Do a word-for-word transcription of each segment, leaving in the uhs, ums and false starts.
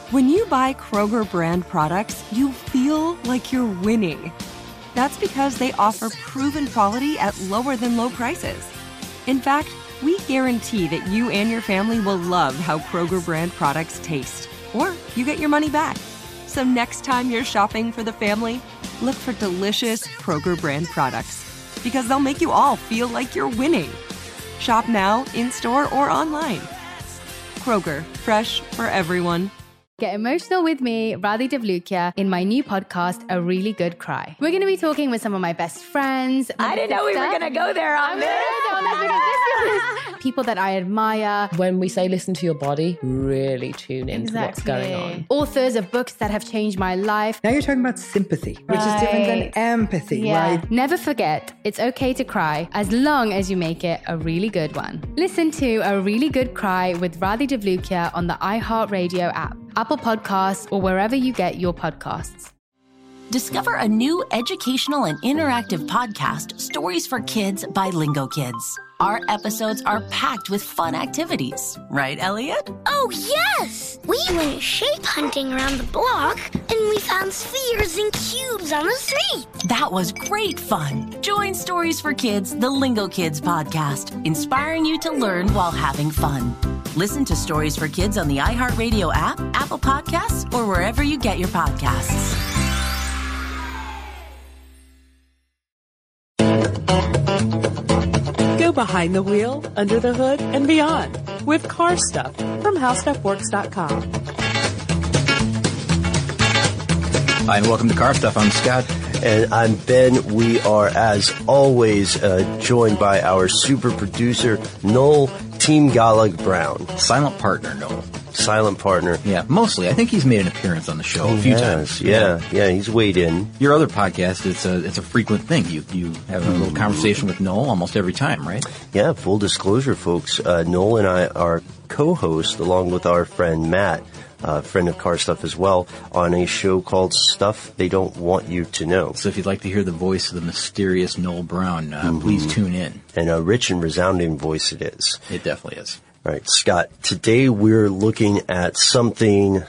When you buy Kroger brand products, you feel like you're winning. That's because they offer proven quality at lower than low prices. In fact, we guarantee that you and your family will love how Kroger brand products taste, or you get your money back. So next time you're shopping for the family, look for delicious Kroger brand products, because they'll make you all feel like you're winning. Shop now, in-store, or online. Kroger, fresh for everyone. Get emotional with me, Radhi Devlukia, in my new podcast, A Really Good Cry. We're going to be talking with some of my best friends. I didn't know we were going to go there on this. On this because this is people that I admire. When we say listen to your body, really tune into Exactly. what's going on. Authors of books that have changed my life. Now you're talking about sympathy, which Right. is different than empathy, Yeah. right? Never forget, it's okay to cry as long as you make it a really good one. Listen to A Really Good Cry with Radhi Devlukia on the iHeartRadio app, Apple Podcasts, or wherever you get your podcasts. Discover a new educational and interactive podcast, Stories for Kids by Lingo Kids. Our episodes are packed with fun activities. Right, Elliot? Oh, yes! We went shape hunting around the block, and we found spheres and cubes on the street. That was great fun. Join Stories for Kids, the Lingo Kids podcast, inspiring you to learn while having fun. Listen to Stories for Kids on the iHeartRadio app, Apple Podcasts, or wherever you get your podcasts. Go behind the wheel, under the hood, and beyond with Car Stuff from How Stuff Works dot com. Hi, and welcome to Car Stuff. I'm Scott. And I'm Ben. We are, as always, uh, joined by our super producer, Noel Team Gallag Brown. Silent partner, Noel. Silent partner. Yeah, mostly. I think he's made an appearance on the show a few yes, times. Yeah, yeah, he's weighed in. Your other podcast, it's a it's a frequent thing. You you have a little conversation with Noel almost every time, right? Yeah, full disclosure, folks. Uh, Noel and I are co-hosts, along with our friend Matt, uh, friend of Car Stuff as well, on a show called Stuff They Don't Want You to Know. So if you'd like to hear the voice of the mysterious Noel Brown, uh, Mm-hmm. please tune in. And a rich and resounding voice it is. It definitely is. All right, Scott, today we're looking at something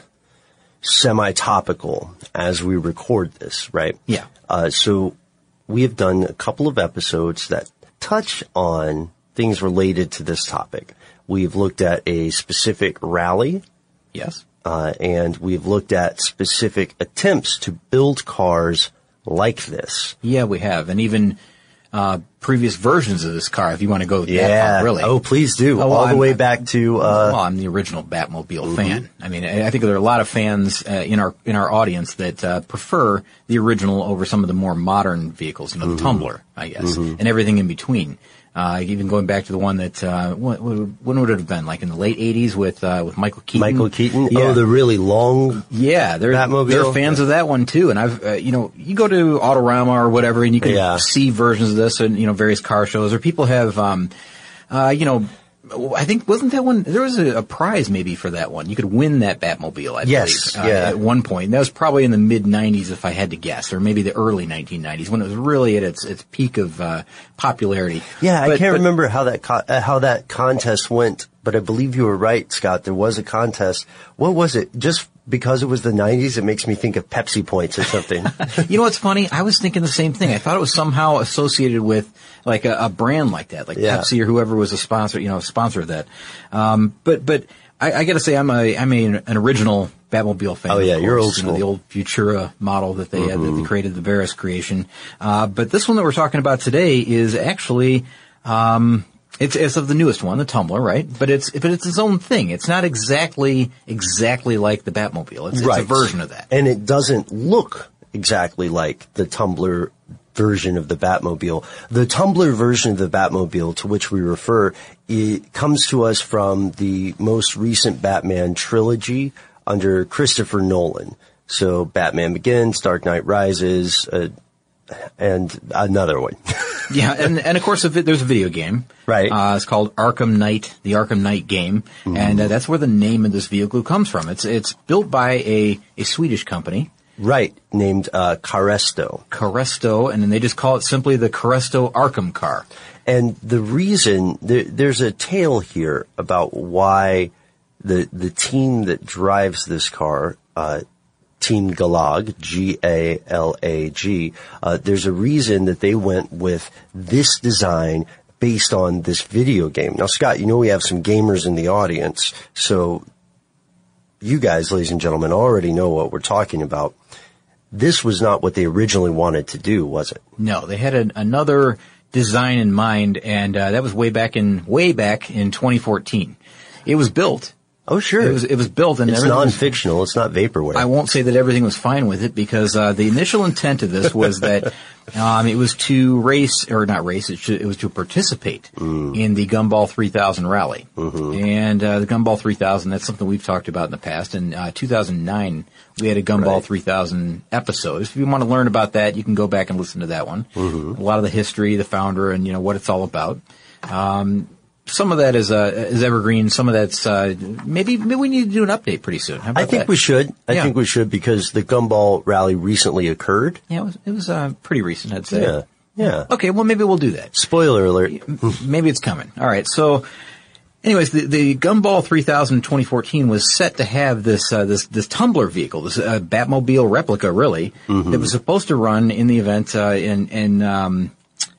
semi-topical as we record this, right? Yeah. Uh, so we have done a couple of episodes that touch on things related to this topic. We've looked at a specific rally. Yes. Uh, and we've looked at specific attempts to build cars like this. Yeah, we have. And even uh previous versions of this car, if you want to go Yeah. that far, really. Oh, please do. Oh, well, All the I'm- way back to... Uh, well, I'm the original Batmobile mm-hmm. fan. I mean, I, I think there are a lot of fans uh, in our in our audience that uh, prefer the original over some of the more modern vehicles, you know, the mm-hmm. Tumbler, I guess, mm-hmm. and everything in between. Uh, even going back to the one that, uh, when, when would it have been? Like in the late eighties with, uh, with Michael Keaton? Michael Keaton? Yeah. Oh, the really long Yeah, they're, Batmobile? they're fans of that one too. And I've, uh, you know, you go to Autorama or whatever and you can Yeah. see versions of this in, you know, various car shows, or people have, um, uh, you know, I think, wasn't that one, there was a, a prize maybe for that one. You could win that Batmobile, I Yes, believe, uh, yeah. at one point. And that was probably in the mid nineties if I had to guess, or maybe the early nineteen nineties when it was really at its, its peak of, uh, popularity. Yeah, I But- can't but- remember how that co- uh, how that contest went, but I believe you were right, Scott. There was a contest. What was it? Just because it was the nineties, it makes me think of Pepsi Points or something. You know what's funny? I was thinking the same thing. I thought it was somehow associated with like a, a brand like that, like Yeah. Pepsi or whoever was a sponsor, you know, a sponsor of that. Um, but but I, I got to say, I'm a I'm a, an original Batmobile fan. Oh, yeah, of you're course. old You know, school. the old Futura model that they Mm-hmm. had, that they created, the Barris creation. Uh, but this one that we're talking about today is actually. Um, It's, it's of the newest one, the Tumbler, right? But it's, but it's its own thing. It's not exactly, exactly like the Batmobile. It's, Right. it's a version of that. And it doesn't look exactly like the Tumbler version of the Batmobile. The Tumbler version of the Batmobile, to which we refer, it comes to us from the most recent Batman trilogy under Christopher Nolan. So Batman Begins, Dark Knight Rises, uh, and another one. Yeah, and, and of course, there's a video game. Right. Uh, it's called Arkham Knight, the Arkham Knight game. Mm-hmm. And uh, that's where the name of this vehicle comes from. It's it's built by a, a Swedish company. Right, named uh, Caresto. Caresto, and then they just call it simply the Caresto Arkham car. And the reason, there, there's a tale here about why the the team that drives this car, uh, Team Galag, G A L A G, uh, there's a reason that they went with this design based on this video game. Now, Scott, you know we have some gamers in the audience, so you guys, ladies and gentlemen, already know what we're talking about. This was not what they originally wanted to do, was it? No, they had an, another design in mind, and uh, that was way back in way back in twenty fourteen. It was built. Oh, sure. It was it was built, and it's everything non-fictional. Was, it's not vaporware. I won't say that everything was fine with it because uh, the initial intent of this was that um, it was to race or not race. It, should, it was to participate mm. in the Gumball three thousand rally, mm-hmm. and uh, the Gumball three thousand. That's something we've talked about in the past. In uh, two thousand nine, we had a Gumball right. three thousand episode. If you want to learn about that, you can go back and listen to that one. Mm-hmm. A lot of the history, the founder, and you know what it's all about. Um, Some of that is uh, is evergreen. Some of that's uh, maybe maybe we need to do an update pretty soon. How about I think that? we should. I yeah. think we should because the Gumball rally recently occurred. Yeah, it was, it was uh, pretty recent, I'd say. Yeah, yeah. Okay, well maybe we'll do that. Spoiler alert. Maybe it's coming. All right. So, anyways, the, the Gumball three thousand twenty fourteen was set to have this uh, this this tumbler vehicle, this uh, Batmobile replica, really, mm-hmm. that was supposed to run in the event uh, in in. Um,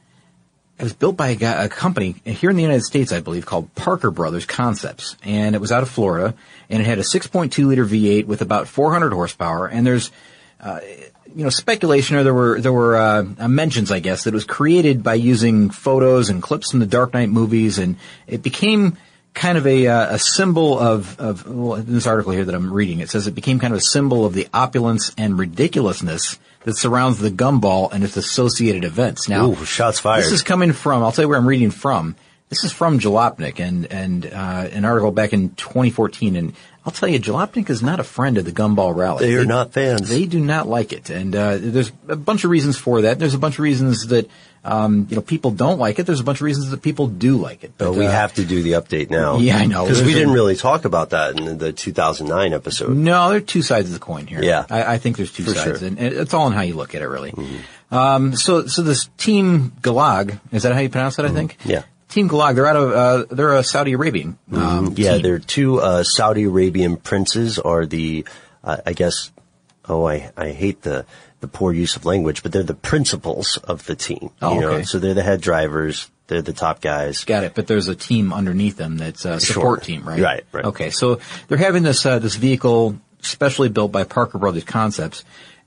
It was built by a, guy, a company here in the United States, I believe, called Parker Brothers Concepts, and it was out of Florida, and it had a six point two liter V eight with about four hundred horsepower. And there's, uh, you know, speculation, or there were there were uh, mentions, I guess, that it was created by using photos and clips from the Dark Knight movies, and it became kind of a uh, a symbol of of well, in this article here that I'm reading. It says it became kind of a symbol of the opulence and ridiculousness that surrounds the Gumball and its associated events. Now, Ooh, shots fired. This is coming from, I'll tell you where I'm reading from. This is from Jalopnik and, and, uh, an article back in twenty fourteen. And I'll tell you, Jalopnik is not a friend of the Gumball rally. They are they, not fans. They do not like it. And, uh, there's a bunch of reasons for that. There's a bunch of reasons that, um, you know, people don't like it. There's a bunch of reasons that people do like it. But, but we uh, have to do the update now. Yeah, I know. Because we a, didn't really talk about that in the two thousand nine episode. No, there are two sides of the coin here. Yeah. I, I think there's two For sides. sure. And it's all in how you look at it, really. Mm-hmm. Um, so, so this Team Galag, is that how you pronounce it, I think? Mm-hmm. Yeah. Team Galag, they're out of, uh, they're a Saudi Arabian, um, mm-hmm. Yeah, team. they're two, uh, Saudi Arabian princes are the, uh, I guess, oh, I, I hate the, the poor use of language, but they're the principals of the team. Oh, you know? okay. So they're the head drivers. They're the top guys. Got it. But there's a team underneath them that's a support sure. team, right? Right, right. Okay. So they're having this, uh, this vehicle specially built by Parker Brothers Concepts.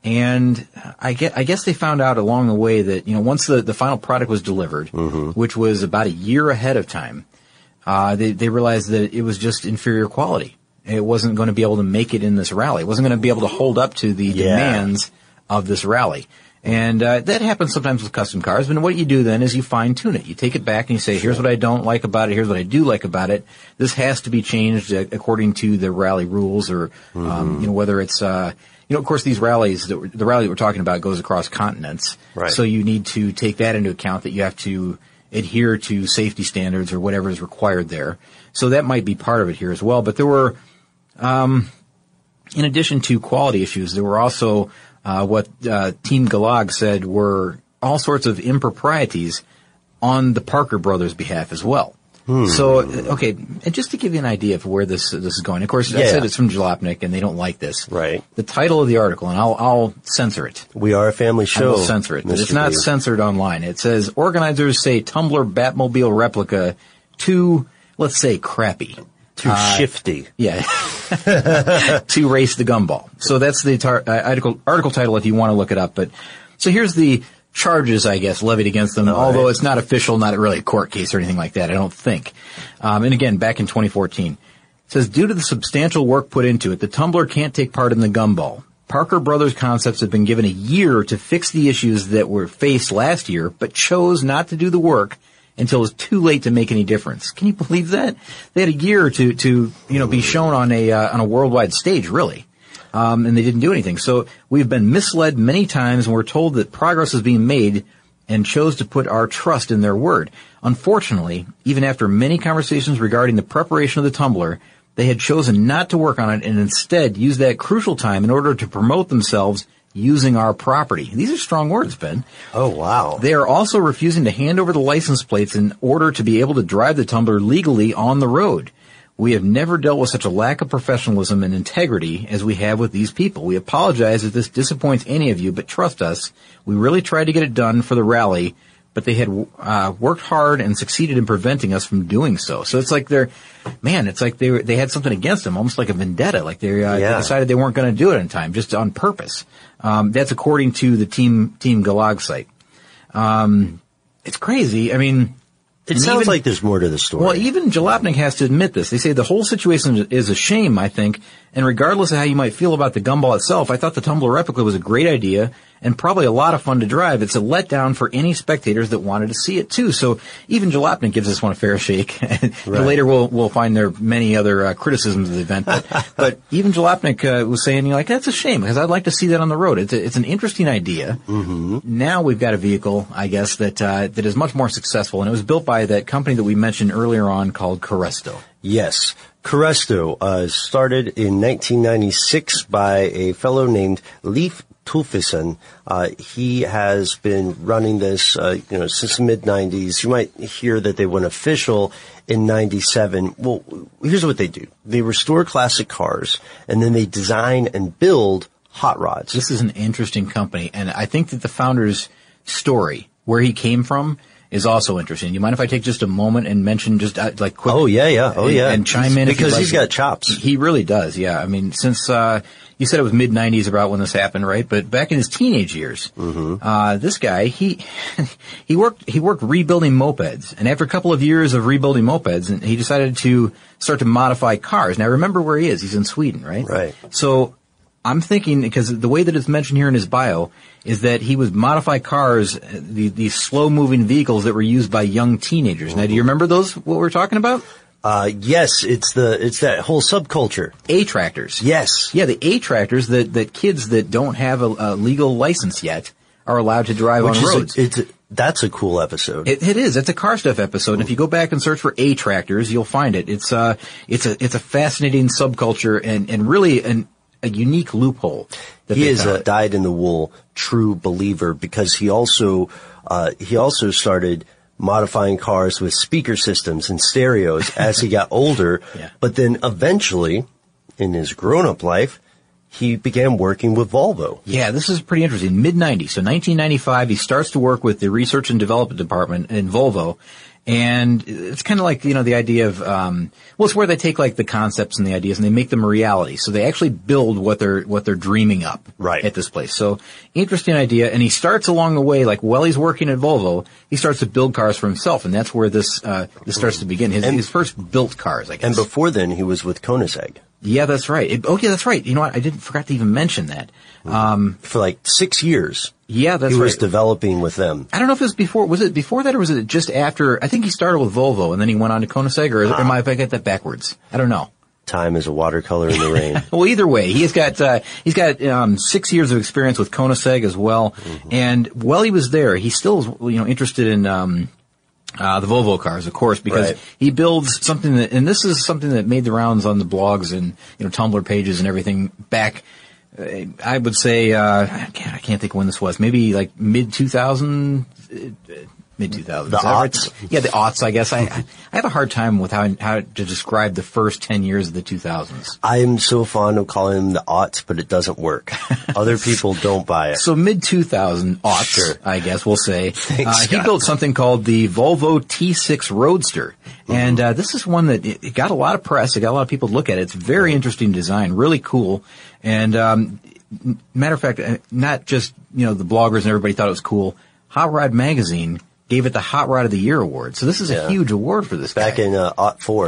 And I guess, I guess they found out along the way that, you know, once the, the final product was delivered, mm-hmm. which was about a year ahead of time, uh, they, they realized that it was just inferior quality. It wasn't going to be able to make it in this rally. It wasn't going to be able to hold up to the yeah. demands of this rally. And, uh, that happens sometimes with custom cars. But what you do then is you fine tune it. You take it back and you say, here's what I don't like about it. Here's what I do like about it. This has to be changed uh, according to the rally rules or, mm-hmm. um, you know, whether it's, uh, you know, of course, these rallies, the, the rally that we're talking about goes across continents. Right. So you need to take that into account, that you have to adhere to safety standards or whatever is required there. So that might be part of it here as well. But there were, um, in addition to quality issues, there were also uh, what uh, Team Galag said were all sorts of improprieties on the Parker brothers' behalf as well. Hmm. So, okay, and just to give you an idea of where this this is going, of course, yeah. I said it's from Jalopnik, and they don't like this. Right. The title of the article, and I'll I'll censor it. We are a family show. I will censor it, but Mister it's not B. censored online. It says, organizers say Tumbler Batmobile replica too, let's say, crappy. Too uh, shifty. Yeah. To race the Gumball. So that's the tar- uh, article, article title if you want to look it up. But so here's the charges, I guess, levied against them, All although right. it's not official, not really a court case or anything like that, I don't think. Um, and again, back in twenty fourteen. It says, due to the substantial work put into it, the Tumbler can't take part in the Gumball. Parker Brothers Concepts have been given a year to fix the issues that were faced last year, but chose not to do the work until it was too late to make any difference. Can you believe that? They had a year to, to, you know, be shown on a, uh, on a worldwide stage, really. Um, and they didn't do anything. So we've been misled many times, and we're told that progress is being made, and chose to put our trust in their word. Unfortunately, even after many conversations regarding the preparation of the Tumbler, they had chosen not to work on it and instead use that crucial time in order to promote themselves using our property. These are strong words, Ben. Oh, wow. They are also refusing to hand over the license plates in order to be able to drive the Tumbler legally on the road. We have never dealt with such a lack of professionalism and integrity as we have with these people. We apologize if this disappoints any of you, but trust us, we really tried to get it done for the rally, but they had uh, worked hard and succeeded in preventing us from doing so. So it's like they're, man, it's like they were, they had something against them, almost like a vendetta. Like they, uh, Yeah. they decided they weren't going to do it in time, just on purpose. Um, that's according to the Team Team Galag site. Um, it's crazy. I mean, It and sounds even- like there's more to the story. well, even Jalopnik has to admit this. They say the whole situation is a shame, I think, and regardless of how you might feel about the gumball itself, I thought the Tumbler replica was a great idea and probably a lot of fun to drive. It's a letdown for any spectators that wanted to see it too. So even Jalopnik gives this one a fair shake. And Right. later we'll we'll find there are many other uh, criticisms of the event, but, but even Jalopnik uh, was saying, you know, like, that's a shame because I'd like to see that on the road. It's a, it's an interesting idea. Mm-hmm. Now we've got a vehicle, I guess, that uh, that is much more successful, and it was built by that company that we mentioned earlier on called Caresto. Yes. Caresto uh, started in nineteen ninety-six by a fellow named Leif Tulfesen. Uh, he has been running this, uh, you know, since the mid nineties. You might hear that they went official in ninety-seven. Well, here's what they do. They restore classic cars, and then they design and build hot rods. This is an interesting company, and I think that the founder's story, where he came from, is also interesting. You mind if I take just a moment and mention just uh, like quick? Oh, yeah, yeah. Oh, and, yeah. And chime in if Because you'd he's like. got chops. He really does, yeah. I mean, since uh you said it was mid nineties about when this happened, right? But back in his teenage years, mm-hmm. uh this guy, he he worked he worked rebuilding mopeds, and after a couple of years of rebuilding mopeds, and he decided to start to modify cars. Now remember where he is. He's in Sweden, right? Right. So I'm thinking, because the way that it's mentioned here in his bio is that he would modify cars, the, these slow-moving vehicles that were used by young teenagers. Mm-hmm. Now, do you remember those, what we're talking about? Uh, yes, it's the, it's that whole subculture. A-tractors. Yes. Yeah, the A-tractors that, that kids that don't have a, a legal license yet are allowed to drive Which on is roads. A, it's a, that's a cool episode. It, it is. It's a car stuff episode. And if you go back and search for A-tractors, you'll find it. It's uh, it's a, it's a fascinating subculture and, and really an, a unique loophole. That he they is a found. dyed-in-the-wool true believer because he also uh, he also started modifying cars with speaker systems and stereos as he got older. Yeah. But then eventually, in his grown-up life, he began working with Volvo. Yeah, this is pretty interesting. mid nineties, so nineteen ninety-five, he starts to work with the research and development department in Volvo. And it's kind of like, you know, the idea of, um, well, it's where they take like the concepts and the ideas and they make them a reality. So they actually build what they're, what they're dreaming up Right. at this place. So interesting idea. And he starts along the way, like while he's working at Volvo, he starts to build cars for himself. And that's where this, uh, this starts to begin. His, And- his first built cars, I guess. And before then, he was with Koenigsegg yeah, that's right. It, oh, yeah, that's right. You know what? I didn't, forgot to even mention that. Um, for like six years. yeah, that's he right. was developing with them. I don't know if it was before, was it before that or was it just after? I think he started with Volvo and then he went on to Koenigsegg, or am I, if I get that backwards? I don't know. Time is a watercolor in the rain. Well, either way, he's got, uh, he's got, um, six years of experience with Koenigsegg as well. Mm-hmm. And while he was there, he still was, you know, interested in, um, Uh, the Volvo cars, of course, because Right. he builds something that, and this is something that made the rounds on the blogs and, you know, Tumblr pages and everything back, uh, I would say, uh, I can't, I can't think when this was, maybe like mid two thousand, uh, mid two thousands. The aughts? Yeah, the aughts, I guess. I, I have a hard time with how, how to describe the first ten years of the two thousands. I'm so fond of calling them the aughts, but it doesn't work. Other people don't buy it. So mid two thousand aughts, Sure. I guess we'll say. Thanks, uh, he Scott. built something called the Volvo T six Roadster. And uh, this is one that it, it got a lot of press. It got a lot of people to look at it. It's very interesting design, really cool. And um, matter of fact, uh, not just, you know, the bloggers and everybody thought it was cool. Hot Rod Magazine gave it the Hot Rod of the Year award. So this is Yeah. a huge award for this Back guy. in uh, aught four.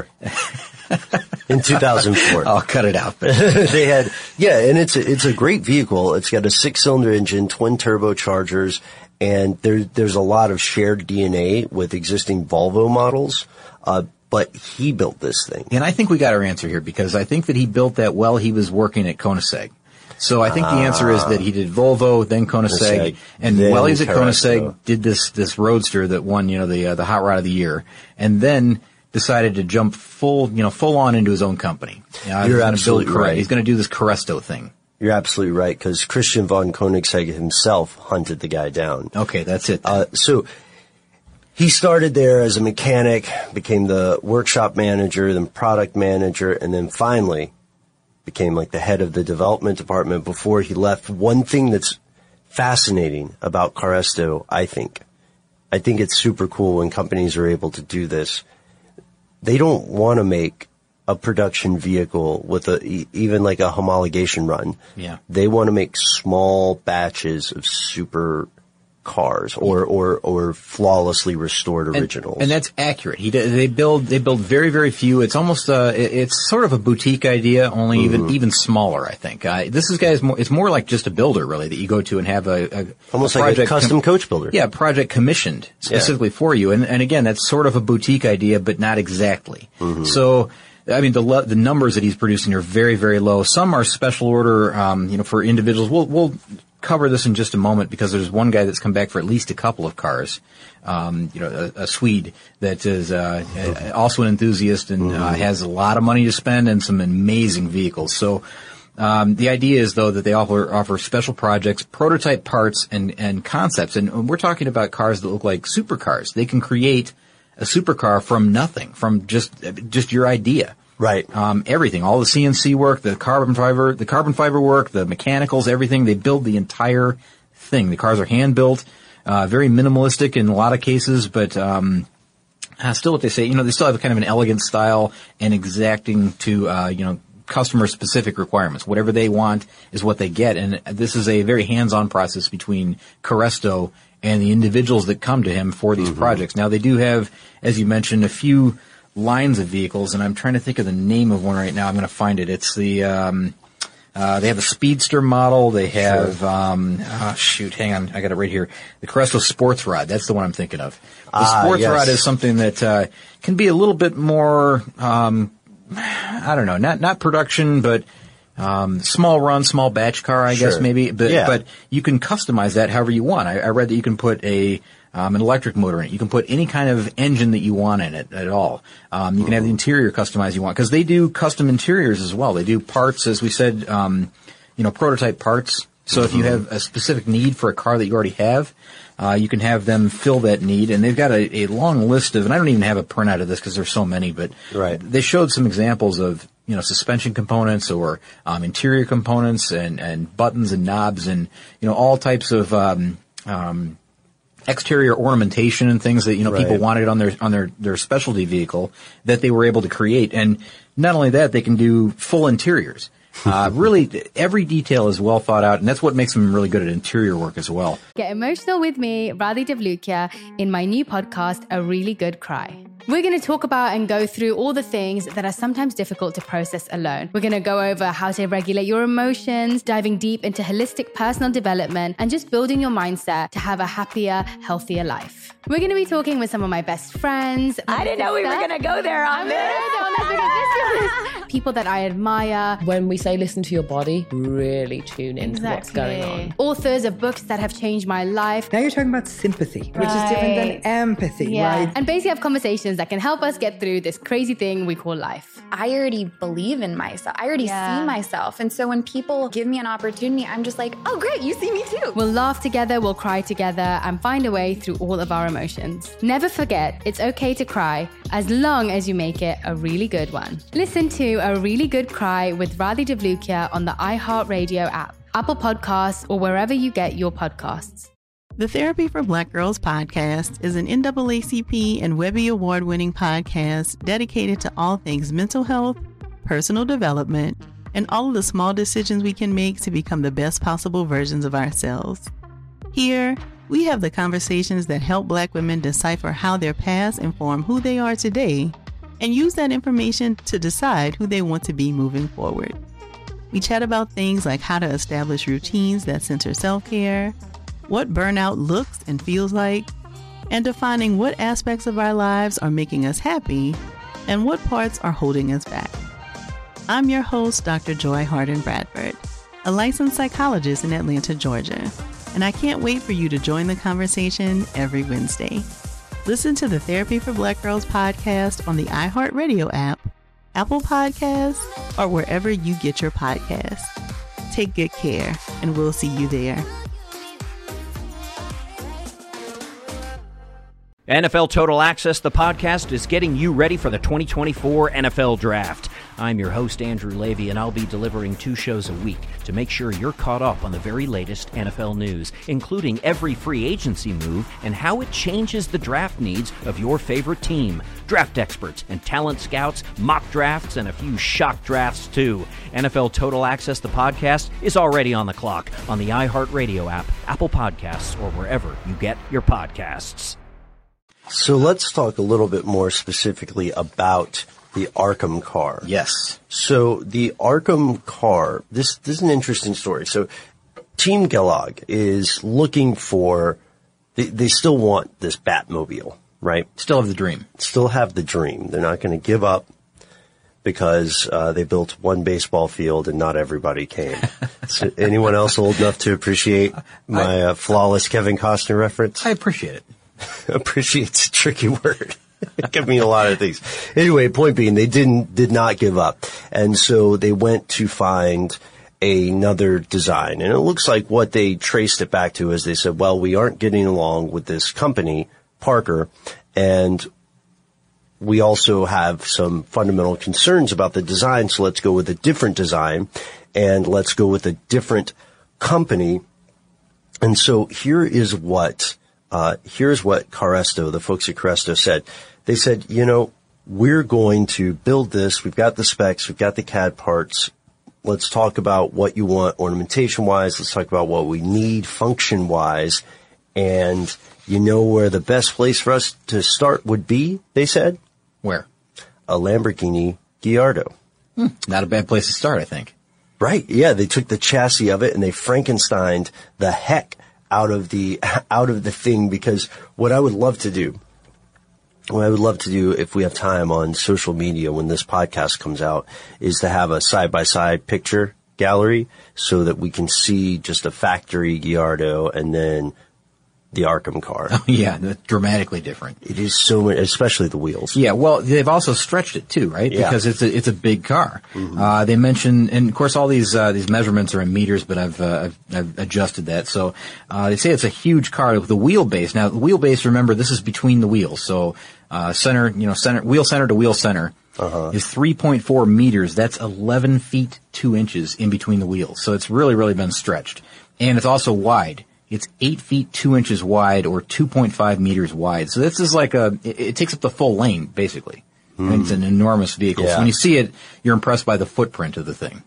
In two thousand four. I'll cut it out. But They had, yeah, and it's a, it's a great vehicle. It's got a six-cylinder engine, twin turbochargers, and there, there's a lot of shared D N A with existing Volvo models. Uh, but he built this thing. And I think we got our answer here because I think that he built that while he was working at Koenigsegg. So I think the answer is that he did Volvo, then Koenigsegg, Koenigsegg, and then while he was at Caresto. Koenigsegg, did this this Roadster that won, you know, the uh, the Hot Rod of the Year, and then decided to jump full, you know, full on into his own company. You know, You're he's gonna absolutely build Care- right. He's going to do this Caresto thing. You're absolutely right, because Christian von Koenigsegg himself hunted the guy down. Okay, that's it. then. Uh, so he started there as a mechanic, became the workshop manager, then product manager, and then finally became like the head of the development department before he left. One thing that's fascinating about Caresto, I think, I think it's super cool when companies are able to do this. They don't want to make a production vehicle with a, even like a homologation run. Yeah. They want to make small batches of super cars or, or, or flawlessly restored originals. And, and that's accurate. He, they build, they build very, very few. It's almost, uh, it's sort of a boutique idea, only mm-hmm. even, even smaller, I think. Uh, this is guys more, it's more like just a builder, really, that you go to and have a, a almost a like a custom com- coach builder. Yeah, project commissioned specifically yeah. for you. And, and again, that's sort of a boutique idea, but not exactly. Mm-hmm. So, I mean, the le- the numbers that he's producing are very, very low. Some are special order, um, you know, for individuals. We'll, we'll cover this in just a moment because there's one guy that's come back for at least a couple of cars. Um, you know, a, a Swede that is, uh, also an enthusiast and, uh, has a lot of money to spend and some amazing vehicles. So, um, the idea is though that they offer, offer special projects, prototype parts and, and concepts. And we're talking about cars that look like supercars. They can create a supercar from nothing, from just, just your idea. Right. Um, everything, all the C N C work, the carbon fiber, the carbon fiber work, the mechanicals, everything. They build the entire thing. The cars are hand built, uh, very minimalistic in a lot of cases, but, um, uh, still what they say, you know, they still have kind of an elegant style and exacting to, uh, you know, customer specific requirements. Whatever they want is what they get. And this is a very hands-on process between Caresto and the individuals that come to him for these mm-hmm. projects. Now they do have, as you mentioned, a few lines of vehicles, and I'm trying to think of the name of one right now. I'm going to find it. It's the, um, uh, they have a Speedster model. They have, sure. um, oh, shoot, hang on. I got it right here. The Caresto Sports Rod. That's the one I'm thinking of. The ah, Sports yes. Rod is something that, uh, can be a little bit more, um, I don't know, not, not production, but, um, small run, small batch car, I sure. guess maybe. But, yeah. but you can customize that however you want. I, I read that you can put a, Um, an electric motor in it. You can put any kind of engine that you want in it at all. Um, you can have the interior customized you want, because they do custom interiors as well. They do parts, as we said, um, you know, prototype parts. So mm-hmm. if you have a specific need for a car that you already have, uh, you can have them fill that need. And they've got a, a long list of, and I don't even have a printout of this because there's so many, but right. they showed some examples of, you know, suspension components or um, interior components and, and buttons and knobs and, you know, all types of um, um exterior ornamentation and things that, you know, right. people wanted on their, on their, their specialty vehicle that they were able to create. And not only that, they can do full interiors. Uh, really, every detail is well thought out, and that's what makes them really good at interior work as well. Get emotional with me, Radhi Devlukia, in my new podcast, A Really Good Cry. We're going to talk about and go through all the things that are sometimes difficult to process alone. We're going to go over how to regulate your emotions, diving deep into holistic personal development, and just building your mindset to have a happier, healthier life. We're going to be talking with some of my best friends. I didn't know we were going to go there on this. People that I admire. When we say listen to your body, really tune into exactly. what's going on. Authors of books that have changed my life. Now you're talking about sympathy, right. which is different than empathy, yeah. right? And basically have conversations that can help us get through this crazy thing we call life. I already believe in myself. I already yeah. see myself. And so when people give me an opportunity, I'm just like, oh, great, you see me too. We'll laugh together, we'll cry together, and find a way through all of our emotions. Never forget, it's okay to cry, as long as you make it a really good one. Listen to A Really Good Cry with Radhi Devlukia on the iHeartRadio app, Apple Podcasts, or wherever you get your podcasts. The Therapy for Black Girls podcast is an N double A C P and Webby Award-winning podcast dedicated to all things mental health, personal development, and all of the small decisions we can make to become the best possible versions of ourselves. Here, we have the conversations that help Black women decipher how their past inform who they are today and use that information to decide who they want to be moving forward. We chat about things like how to establish routines that center self-care, what burnout looks and feels like, and defining what aspects of our lives are making us happy and what parts are holding us back. I'm your host, Doctor Joy Harden Bradford, a licensed psychologist in Atlanta, Georgia, and I can't wait for you to join the conversation every Wednesday. Listen to the Therapy for Black Girls podcast on the iHeartRadio app, Apple Podcasts, or wherever you get your podcasts. Take good care, and we'll see you there. N F L Total Access, the podcast, is getting you ready for the twenty twenty-four N F L Draft. I'm your host, Andrew Levy, and I'll be delivering two shows a week to make sure you're caught up on the very latest N F L news, including every free agency move and how it changes the draft needs of your favorite team. Draft experts and talent scouts, mock drafts, and a few shock drafts, too. N F L Total Access, the podcast, is already on the clock on the iHeartRadio app, Apple Podcasts, or wherever you get your podcasts. So let's talk a little bit more specifically about the Arkham car. Yes. So the Arkham car, this, this is an interesting story. So Team Kellogg is looking for, they, they still want this Batmobile, right? Still have the dream. Still have the dream. They're not going to give up because uh, they built one baseball field and not everybody came. So anyone else old enough to appreciate my uh, flawless Kevin Costner reference? I appreciate it. Appreciate's a tricky word. It can mean a lot of things. Anyway, point being, they didn't, did not give up. And so they went to find another design. And it looks like what they traced it back to is they said, well, we aren't getting along with this company, Parker, and we also have some fundamental concerns about the design, so let's go with a different design, and let's go with a different company. And so here is what Uh, here's what Caresto, the folks at Caresto said. They said, you know, we're going to build this. We've got the specs. We've got the C A D parts. Let's talk about what you want ornamentation-wise. Let's talk about what we need function-wise. And you know where the best place for us to start would be, they said? Where? A Lamborghini Gallardo. Hmm, not a bad place to start, I think. Right. Yeah, they took the chassis of it and they Frankensteined the heck out of the, out of the thing, because what I would love to do, what I would love to do if we have time on social media when this podcast comes out, is to have a side-by-side picture gallery so that we can see just a factory Gallardo and then the Arkham car. Oh, yeah, that's dramatically different. It is so much, especially the wheels. Yeah, well, they've also stretched it too, right? Yeah. Because it's a it's a big car. Mm-hmm. Uh, they mention, and of course, all these uh, these measurements are in meters, but I've uh, I've, I've adjusted that. So uh, they say it's a huge car with the wheelbase. Now, the wheelbase, remember, this is between the wheels. So uh, center, you know, center wheel center to wheel center uh-huh. is three point four meters. That's eleven feet two inches in between the wheels. So it's really really been stretched, and it's also wide. It's eight feet two inches wide, or two point five meters wide. So this is like a, it, it takes up the full lane, basically. Mm. I mean, it's an enormous vehicle. Yeah. So when you see it, you're impressed by the footprint of the thing.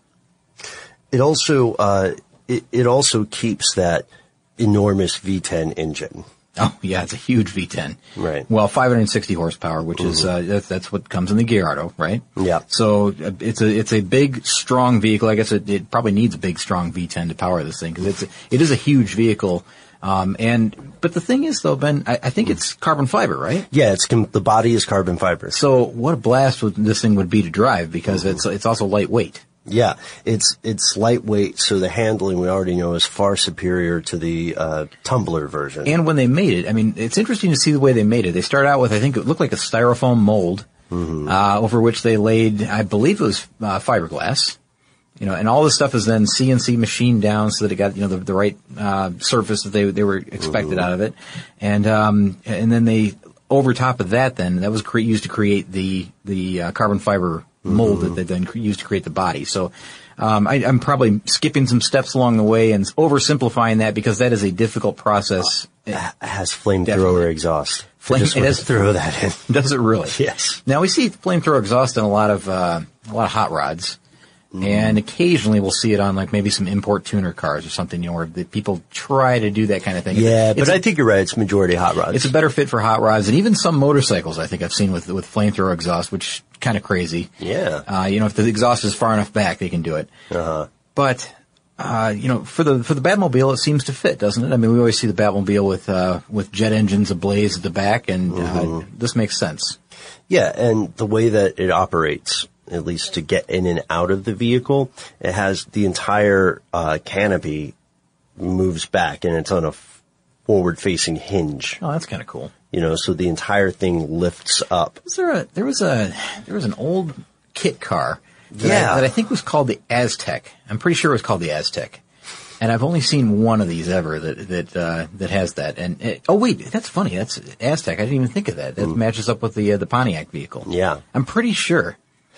It also, uh, it, it also keeps that enormous V ten engine. Oh, yeah, it's a huge V ten. Right. Well, five hundred sixty horsepower, which mm-hmm. is, uh, that's, that's what comes in the Gallardo, right? Yeah. So uh, it's a, it's a big, strong vehicle. I guess it, it probably needs a big, strong V ten to power this thing, because it's, a, it is a huge vehicle. Um, and, but the thing is though, Ben, I, I think it's carbon fiber, right? Yeah, it's, the body is carbon fiber. So what a blast would, this thing would be to drive, because mm-hmm. it's, it's also lightweight. Yeah, it's it's lightweight, so the handling we already know is far superior to the uh tumbler version. And when they made it, I mean, it's interesting to see the way they made it. They started out with, I think it looked like a styrofoam mold, mm-hmm. uh over which they laid, I believe it was uh, fiberglass, you know, and all this stuff is then C N C machined down so that it got, you know, the, the right uh surface that they they were expected mm-hmm. out of it, and um and then they, over top of that, then that was cre- used to create the the uh, carbon fiber mold mm-hmm. that they then used to create the body. So um, I, I'm probably skipping some steps along the way and oversimplifying that, because that is a difficult process. It has flamethrower exhaust. Flame, just it has, throw that in. Does it really? Yes. Now we see flamethrower exhaust in a lot of uh, a lot of hot rods, mm-hmm. and occasionally we'll see it on like maybe some import tuner cars or something, you know, where the people try to do that kind of thing. Yeah, it's but a, I think you're right. It's majority hot rods. It's a better fit for hot rods, and even some motorcycles I think I've seen with with flamethrower exhaust, which kind of crazy. Yeah. Uh, you know, if the exhaust is far enough back, they can do it. Uh-huh. But, uh, you know, for the, for the Batmobile, it seems to fit, doesn't it? I mean, we always see the Batmobile with, uh, with jet engines ablaze at the back, and, mm-hmm. uh, this makes sense. Yeah, and the way that it operates, at least to get in and out of the vehicle, it has the entire, uh, canopy moves back, and it's on a forward-facing hinge. Oh, that's kind of cool. You know, so the entire thing lifts up. Was there a, there was a, there was an old kit car that, yeah. I, that I think was called the Aztec. I'm pretty sure it was called the Aztec. And I've only seen one of these ever that that uh, that has that. And it, oh wait, that's funny. That's Aztek. I didn't even think of that. That mm. matches up with the uh, the Pontiac vehicle. Yeah, I'm pretty sure.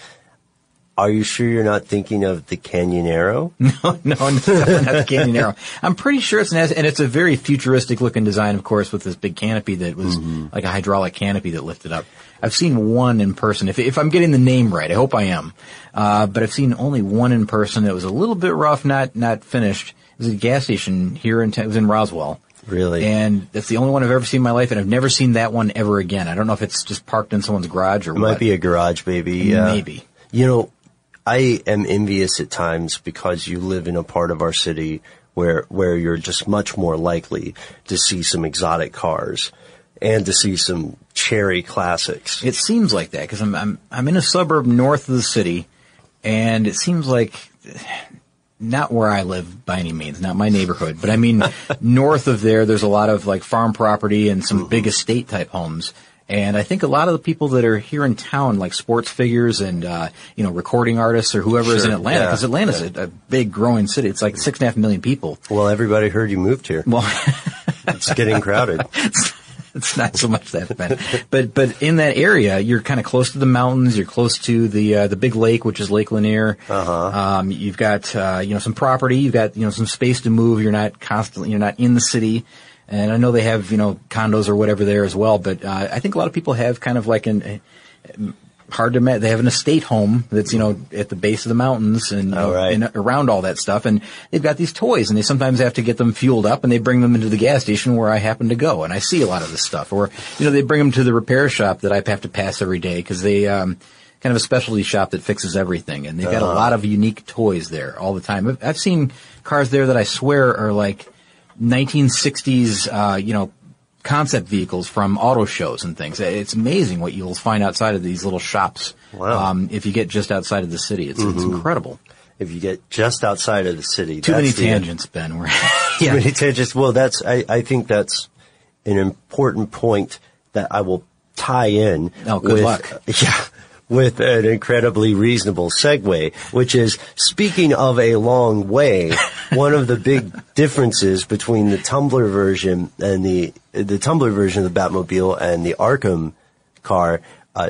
Are you sure you're not thinking of the Canyonero? No, no, no, not the Canyonero. I'm pretty sure it's an Aztek, and it's a very futuristic looking design, of course, with this big canopy that was mm-hmm. like a hydraulic canopy that lifted up. I've seen one in person. If if I'm getting the name right, I hope I am. Uh, but I've seen only one in person. It was a little bit rough, not not finished. It was at a gas station here in it was in Roswell. Really? And that's the only one I've ever seen in my life, and I've never seen that one ever again. I don't know if it's just parked in someone's garage or it what. It might be a garage, baby. Yeah. Maybe. You know, I am envious at times because you live in a part of our city where where you're just much more likely to see some exotic cars and to see some cherry classics. It seems like that because I'm I'm I'm in a suburb north of the city, and it seems like not where I live by any means, not my neighborhood, but I mean north of there. There's a lot of like farm property and some mm-hmm. big estate type homes. And I think a lot of the people that are here in town, like sports figures and, uh, you know, recording artists or whoever sure, is in Atlanta, because yeah, Atlanta's yeah. a, a big growing city. It's like six and a half million people. Well, everybody heard you moved here. Well, it's getting crowded. It's, it's not so much that bad. But, but in that area, you're kind of close to the mountains. You're close to the, uh, the big lake, which is Lake Lanier. Uh-huh. Um, you've got, uh, you know, some property. You've got, you know, some space to move. You're not constantly, you're not in the city. And I know they have, you know, condos or whatever there as well, but uh, I think a lot of people have kind of like an uh, hard to imagine. They have an estate home that's, you know, at the base of the mountains and, you know, right. and around all that stuff, and they've got these toys, and they sometimes have to get them fueled up, and they bring them into the gas station where I happen to go, and I see a lot of this stuff. Or, you know, they bring them to the repair shop that I have to pass every day because they um, kind of a specialty shop that fixes everything, and they've got uh-huh. a lot of unique toys there all the time. I've, I've seen cars there that I swear are like nineteen sixties, uh, you know, concept vehicles from auto shows and things. It's amazing what you'll find outside of these little shops. Wow. Um, if you get just outside of the city. It's, mm-hmm. it's incredible. If you get just outside of the city. Too that's many the, tangents, Ben. We're Too yeah. many tangents. Well, that's, I, I think that's an important point that I will tie in. Oh, good with, luck. Yeah. With an incredibly reasonable segue, which is, speaking of a long way, one of the big differences between the Tumbler version and the the Tumbler version of the Batmobile and the Arkham car uh,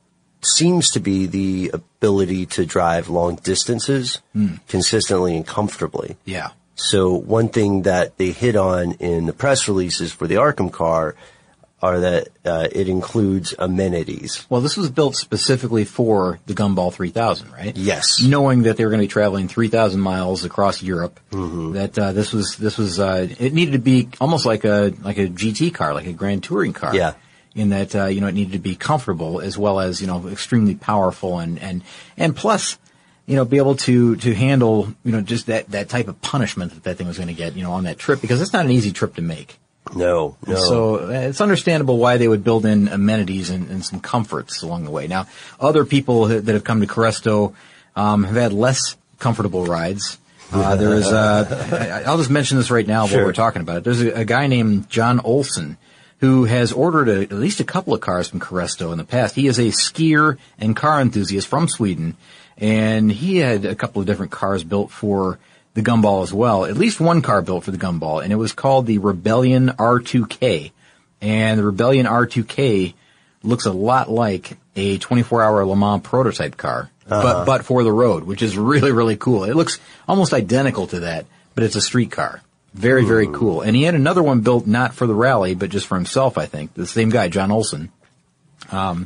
seems to be the ability to drive long distances mm. consistently and comfortably. Yeah. So one thing that they hit on in the press releases for the Arkham car are that uh, it includes amenities. Well, this was built specifically for the Gumball three thousand, right? Yes. Knowing that they were going to be traveling three thousand miles across Europe, mm-hmm. that uh, this was this was uh, it needed to be almost like a like a G T car, like a Grand Touring car. Yeah. In that uh, you know it needed to be comfortable as well as you know extremely powerful and and and plus you know be able to to handle you know just that that type of punishment that that thing was going to get you know on that trip, because it's not an easy trip to make. No, no. So uh, it's understandable why they would build in amenities and, and some comforts along the way. Now, other people that have come to Caresto um, have had less comfortable rides. Uh, there is, uh, I'll just mention this right now sure. while we're talking about it. There's a, a guy named John Olson who has ordered a, at least a couple of cars from Caresto in the past. He is a skier and car enthusiast from Sweden, and he had a couple of different cars built for the Gumball as well. At least one car built for the Gumball, and it was called the Rebellion R two K. And the Rebellion R two K looks a lot like a twenty-four hour Le Mans prototype car, uh-huh. but but for the road, which is really, really cool. It looks almost identical to that, but it's a street car. Very, very Ooh. cool. And he had another one built not for the rally, but just for himself, I think. The same guy, John Olson. Um,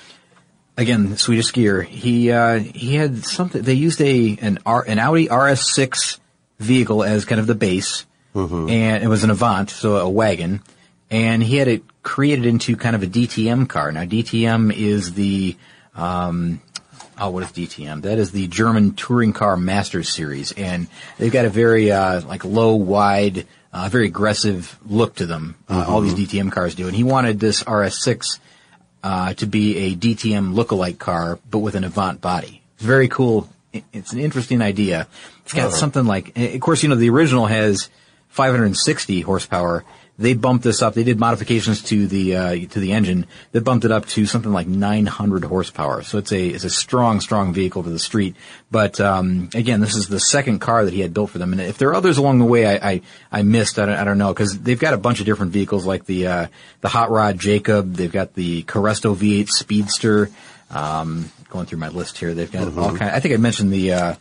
again, Swedish skier. He, uh, he had something, they used a, an R, an Audi R S six vehicle as kind of the base. Mm-hmm. And it was an Avant, so a wagon. And he had it created into kind of a D T M car. Now, D T M is the, um, oh, what is D T M? That is the German Touring Car Masters Series. And they've got a very, uh, like low, wide, uh, very aggressive look to them. Uh, mm-hmm. All these D T M cars do. And he wanted this R S six, uh, to be a D T M lookalike car, but with an Avant body. It's very cool. It's an interesting idea. It's got oh. something like, of course, you know, the original has five hundred sixty horsepower. they bumped this up. They did modifications to the uh, to the engine that bumped it up to something like nine hundred horsepower. So it's a it's a strong, strong vehicle for the street. But um, again, this is the second car that he had built for them. And if there are others along the way I I, I missed, I don't, I don't know, because they've got a bunch of different vehicles like the uh, the Hot Rod Jacob. They've got the Carresto V eight Speedster. Um, going through my list here, they've got mm-hmm. all kind. I think I mentioned the. Uh,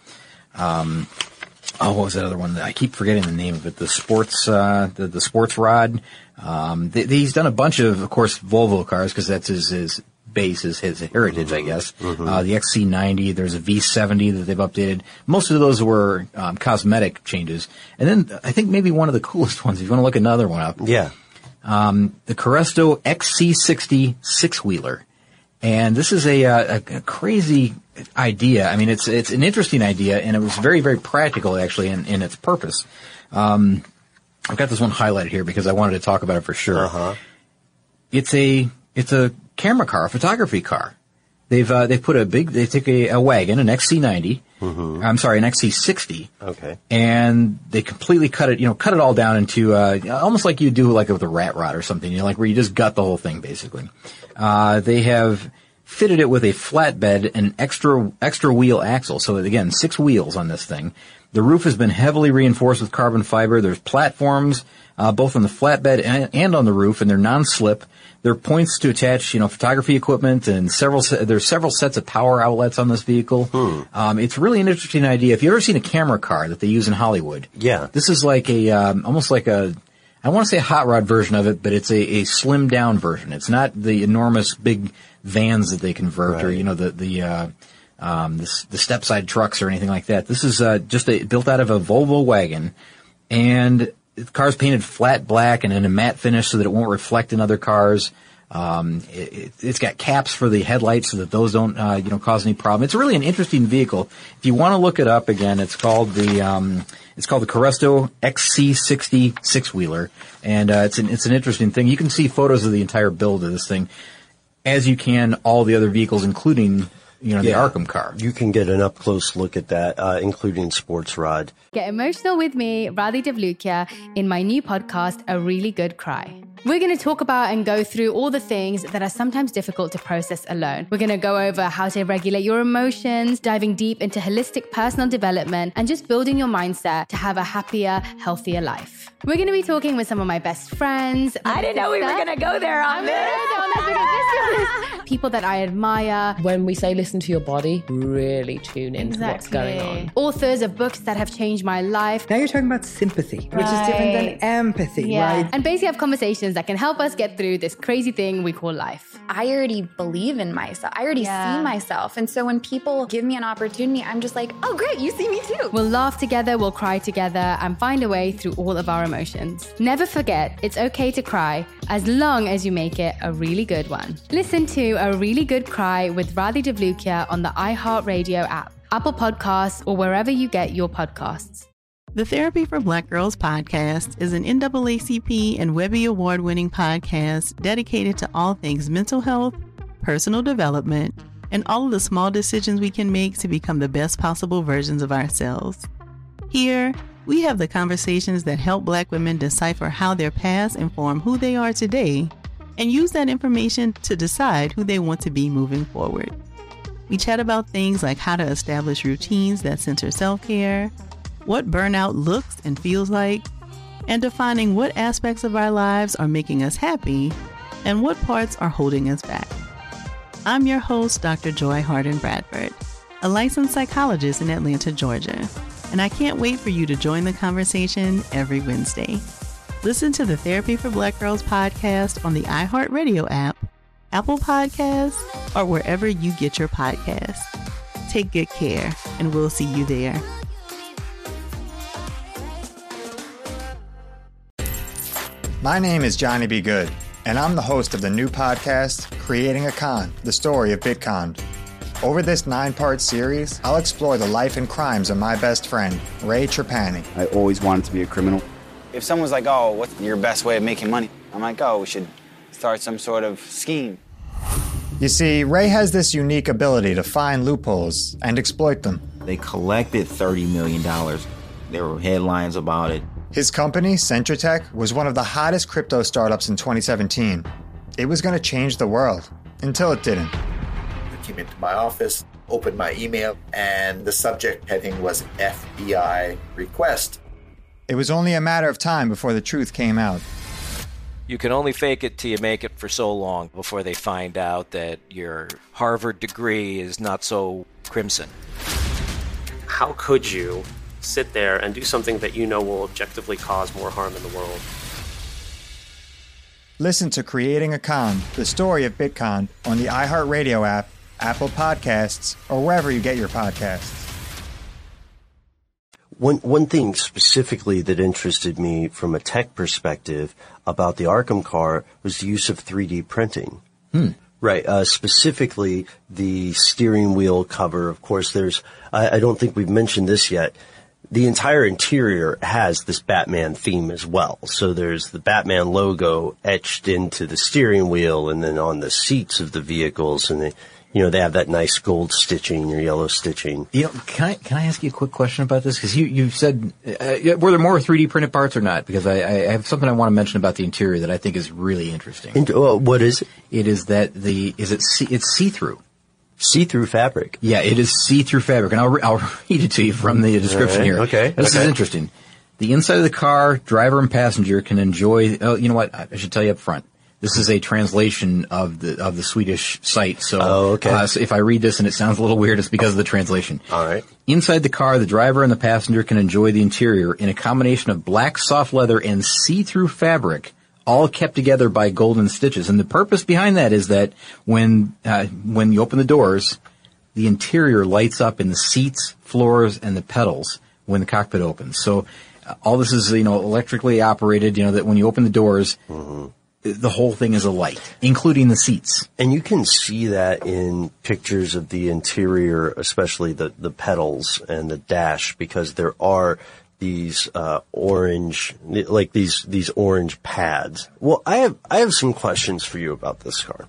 um, Oh, what was that other one? I keep forgetting the name of it. The sports, uh, the, the sports rod. Um, they, he's done a bunch of, of course, Volvo cars because that's his, his base, his, his heritage, mm-hmm. I guess. Mm-hmm. Uh, the X C ninety. There's a V seventy that they've updated. Most of those were, um, cosmetic changes. And then I think maybe one of the coolest ones, if you want to look another one up. Yeah. Um, the Carresto X C sixty six-wheeler. And this is a, a, a crazy idea. I mean, it's it's an interesting idea, and it was very, very practical, actually, in, in its purpose. Um, I've got this one highlighted here because I wanted to talk about it for sure. Uh-huh. It's a it's a camera car, a photography car. They've uh, they've put a big they took a, a wagon, an X C ninety. Mm-hmm. I'm sorry, an X C sixty. Okay. And they completely cut it, you know, cut it all down into uh, almost like you do like with a rat rod or something, you know, like where you just gut the whole thing basically. Uh, they have fitted it with a flatbed and extra extra wheel axle. So again, six wheels on this thing. The roof has been heavily reinforced with carbon fiber. There's platforms uh, both on the flatbed and, and on the roof, and they're non-slip. There are points to attach, you know, photography equipment, and several. There's several sets of power outlets on this vehicle. Hmm. Um, it's really an interesting idea. If you've ever seen a camera car that they use in Hollywood, yeah, this is like a um, almost like a. I want to say a hot rod version of it, but it's a, a slimmed down version. It's not the enormous big vans that they convert, right. or you know the the uh, um, the, the step side trucks or anything like that. This is uh, just a, built out of a Volvo wagon, and the car's painted flat black and in a matte finish so that it won't reflect in other cars. Um, it, it, it's got caps for the headlights so that those don't, uh, you know, cause any problem. It's really an interesting vehicle. If you want to look it up again, it's called the, um, it's called the Carresto X C sixty six-wheeler. And, uh, it's an, it's an interesting thing. You can see photos of the entire build of this thing, as you can all the other vehicles, including, you know, the yeah. Arkham car. You can get an up-close look at that, uh, including Sports Rod. Get emotional with me, Radhi Devlukia, in my new podcast, A Really Good Cry. We're going to talk about and go through all the things that are sometimes difficult to process alone. We're going to go over how to regulate your emotions, diving deep into holistic personal development, and just building your mindset to have a happier, healthier life. We're going to be talking with some of my best friends. I didn't know we were going to go there on this. People that I admire. When we say listen to your body, really tune into exactly. what's going on. Authors of books that have changed my life. Now you're talking about sympathy, right. which is different than empathy, yeah. right? And basically have conversations that can help us get through this crazy thing we call life. I already believe in myself. I already yeah. see myself. And so when people give me an opportunity, I'm just like, oh, great, you see me too. We'll laugh together, we'll cry together, and find a way through all of our emotions. Never forget, it's okay to cry, as long as you make it a really good one. Listen to A Really Good Cry with Radhi Devlukia on the iHeartRadio app, Apple Podcasts, or wherever you get your podcasts. The Therapy for Black Girls podcast is an N double A C P and Webby Award-winning podcast dedicated to all things mental health, personal development, and all of the small decisions we can make to become the best possible versions of ourselves. Here, we have the conversations that help Black women decipher how their past inform who they are today and use that information to decide who they want to be moving forward. We chat about things like how to establish routines that center self-care, what burnout looks and feels like, and defining what aspects of our lives are making us happy and what parts are holding us back. I'm your host, Doctor Joy Harden Bradford, a licensed psychologist in Atlanta, Georgia, and I can't wait for you to join the conversation every Wednesday. Listen to the Therapy for Black Girls podcast on the iHeartRadio app, Apple Podcasts, or wherever you get your podcasts. Take good care, and we'll see you there. My name is Johnny B. Good, and I'm the host of the new podcast, Creating a Con, the story of Bitcon. Over this nine-part series, I'll explore the life and crimes of my best friend, Ray Trapani. I always wanted to be a criminal. If someone's like, oh, what's your best way of making money? I'm like, oh, we should start some sort of scheme. You see, Ray has this unique ability to find loopholes and exploit them. They collected thirty million dollars. There were headlines about it. His company, Centratech, was one of the hottest crypto startups in twenty seventeen. It was going to change the world, until it didn't. I came into my office, opened my email, and the subject heading was F B I request. It was only a matter of time before the truth came out. You can only fake it till you make it for so long before they find out that your Harvard degree is not so crimson. How could you sit there and do something that you know will objectively cause more harm in the world? Listen to Creating a Con, the story of Bitcon, on the iHeartRadio app, Apple Podcasts, or wherever you get your podcasts. One one thing specifically that interested me from a tech perspective about the Arkham car was the use of three D printing. Hmm. Right. Uh, specifically, the steering wheel cover. Of course, there's, I, I don't think we've mentioned this yet. The entire interior has this Batman theme as well. So there's the Batman logo etched into the steering wheel and then on the seats of the vehicles. And they, you know, they have that nice gold stitching or yellow stitching. You know, can I, can I ask you a quick question about this? Because you, you said, uh, were there more three D printed parts or not? Because I, I have something I want to mention about the interior that I think is really interesting. And, uh, what is it? It is that the, is it, see, it's see-through. See-through fabric. Yeah, it is see-through fabric. And I'll, re- I'll read it to you from the description right, here. Okay. This okay. is interesting. The inside of the car, driver and passenger can enjoy, oh, you know what? I should tell you up front. This is a translation of the of the Swedish site. So, oh, okay. uh, so if I read this and it sounds a little weird, it's because of the translation. All right. Inside the car, the driver and the passenger can enjoy the interior in a combination of black soft leather and see-through fabric, all kept together by golden stitches. And the purpose behind that is that when uh, when you open the doors, the interior lights up in the seats, floors, and the pedals when the cockpit opens. So uh, all this is, you know, electrically operated. You know that when you open the doors. Mm-hmm. The whole thing is a light, including the seats. And you can see that in pictures of the interior, especially the, the pedals and the dash, because there are these, uh, orange, like these, these orange pads. Well, I have, I have some questions for you about this car.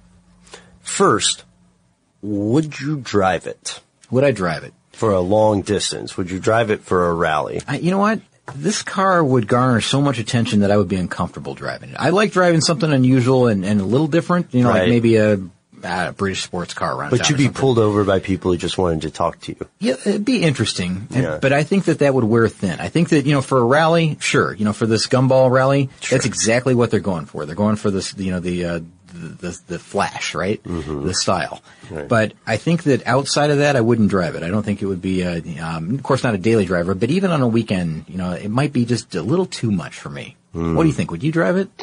First, would you drive it? Would I drive it? For a long distance? Would you drive it for a rally? I, you know what? This car would garner so much attention that I would be uncomfortable driving it. I like driving something unusual and, and a little different, you know, right. like maybe a, a British sports car around town. But you'd be pulled over by people who just wanted to talk to you. Yeah, it'd be interesting. Yeah. And, but I think that that would wear thin. I think that, you know, for a rally, sure, you know, for this gumball rally, sure. That's exactly what they're going for. They're going for this, you know, the, uh, the, the, the flash, right? Mm-hmm. The style. Right. But I think that outside of that, I wouldn't drive it. I don't think it would be, a, um, of course, not a daily driver, but even on a weekend, you know, it might be just a little too much for me. Mm. What do you think? Would you drive it?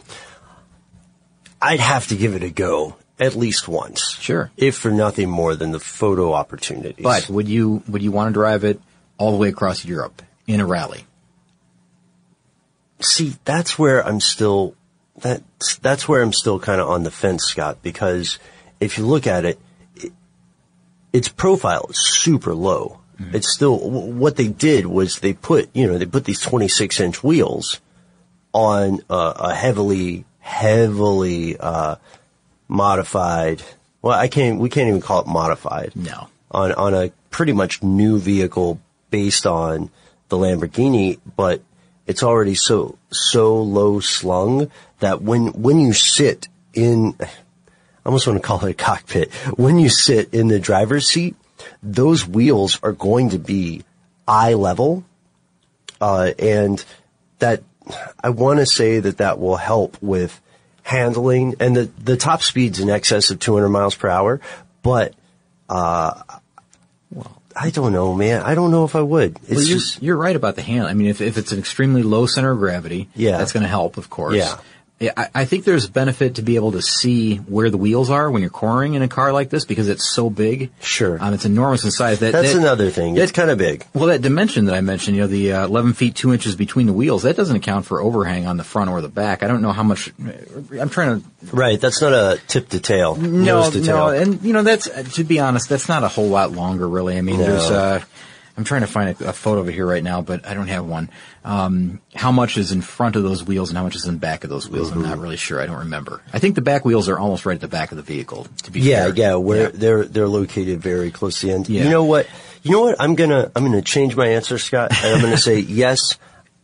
I'd have to give it a go at least once. Sure. If for nothing more than the photo opportunities. But would you, would you want to drive it all the way across Europe in a rally? See, that's where I'm still, that's, that's where I'm still kind of on the fence, Scott, because if you look at it, its profile is super low. Mm-hmm. It's still, what they did was they put, you know, they put these twenty-six inch wheels on uh, a heavily, heavily, uh, modified, well, I can't, we can't even call it modified. No. On, on a pretty much new vehicle based on the Lamborghini, but it's already so, so low slung that when, when you sit in, I almost want to call it a cockpit. When you sit in the driver's seat, those wheels are going to be eye level. Uh, and that, I want to say that that will help with handling, and the, the top speed's in excess of two hundred miles per hour, but, uh, well, I don't know, man. I don't know if I would. It's well, you're, just, you're right about the hand. I mean, if, if it's an extremely low center of gravity, yeah. that's going to help, of course. Yeah. I, I think there's benefit to be able to see where the wheels are when you're cornering in a car like this because it's so big. Sure. Um, it's enormous in size. That, That's that, another thing. It's kind of big. Well, that dimension that I mentioned, you know, the uh, eleven feet, two inches between the wheels, that doesn't account for overhang on the front or the back. I don't know how much, I'm trying to... Right, that's not a tip to tail. No, nose to tail. no, and, you know, that's, to be honest, that's not a whole lot longer, really. I mean, no. there's, uh, I'm trying to find a, a photo of it here right now, but I don't have one. Um, how much is in front of those wheels and how much is in the back of those wheels? Mm-hmm. I'm not really sure. I don't remember. I think the back wheels are almost right at the back of the vehicle, to be yeah, fair. Yeah, where yeah. they're, they're located very close to the end. Yeah. You know what? You know what? I'm gonna, I'm gonna change my answer, Scott, and I'm gonna say yes.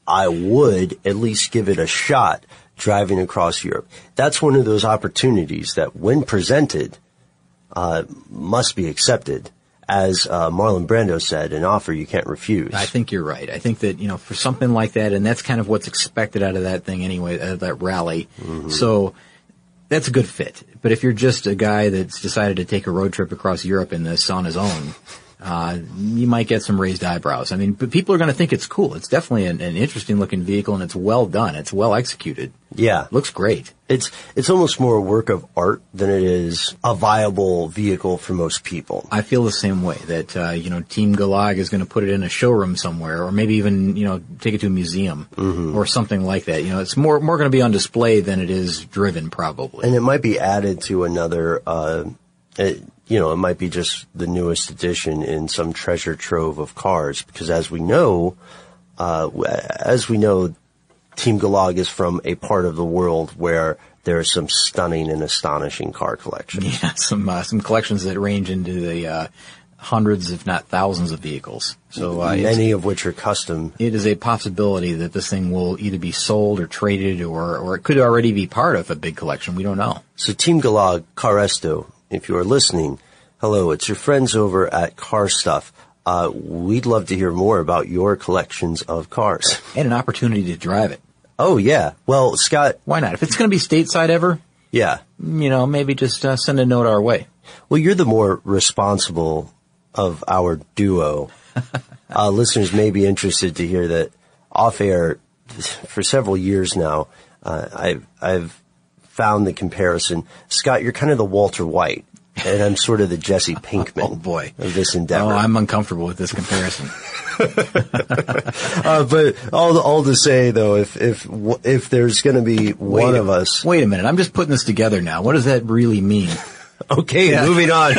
I would at least give it a shot driving across Europe. That's one of those opportunities that, when presented, uh, must be accepted. As uh, Marlon Brando said, an offer you can't refuse. I think you're right. I think that, you know, for something like that, and that's kind of what's expected out of that thing anyway, uh, that rally. Mm-hmm. So that's a good fit. But if you're just a guy that's decided to take a road trip across Europe in this on his own, uh, you might get some raised eyebrows. I mean, but people are going to think it's cool. It's definitely an, an interesting looking vehicle, and it's well done. It's well executed. Yeah. Looks great. It's, it's almost more a work of art than it is a viable vehicle for most people. I feel the same way that, uh, you know, Team Galag is going to put it in a showroom somewhere, or maybe even, you know, take it to a museum mm-hmm. or something like that. You know, it's more, more going to be on display than it is driven, probably. And it might be added to another, uh, it, you know, it might be just the newest edition in some treasure trove of cars, because as we know, uh, as we know, Team Galag is from a part of the world where there are some stunning and astonishing car collections. Yeah, some uh, some collections that range into the uh, hundreds, if not thousands, of vehicles. So uh, many of which are custom. It is a possibility that this thing will either be sold or traded, or or it could already be part of a big collection. We don't know. So Team Galag, Caresto, if you are listening, hello, it's your friends over at Car Stuff. Uh, we'd love to hear more about your collections of cars. And an opportunity to drive it. Oh, yeah. Well, Scott. Why not? If it's going to be stateside ever. Yeah. You know, maybe just uh, send a note our way. Well, you're the more responsible of our duo. uh, listeners may be interested to hear that off air for several years now, uh, I've, I've found the comparison. Scott, you're kind of the Walter White. And I'm sort of the Jesse Pinkman oh, boy. of this endeavor. Oh, I'm uncomfortable with this comparison. uh, but all, all to say, though, if if if there's going to be one wait, of us... Wait a minute. I'm just putting this together now. What does that really mean? Okay, yeah. moving on.